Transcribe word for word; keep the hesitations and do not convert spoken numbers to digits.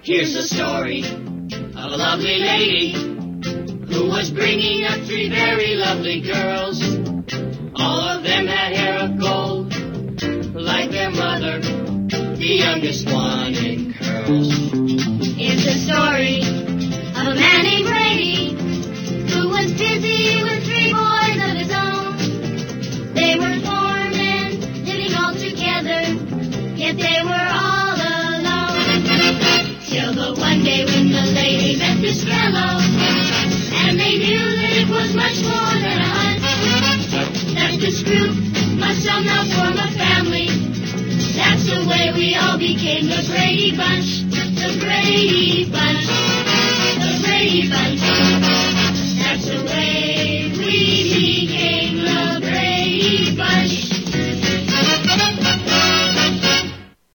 Here's the story of a lovely lady who was bringing up three very lovely girls. All of them had hair of gold, like their mother, the youngest one in curls. It's the story of a man named Brady who was busy with three boys of his own. They were four men living all together, yet they were all alone. Till the one day when the lady met this fellow, and they knew that it was much more than a hunch, that this group must somehow form a family. That's the way we all became the Brady Bunch, the Brady Bunch, the Brady Bunch. That's the way we became the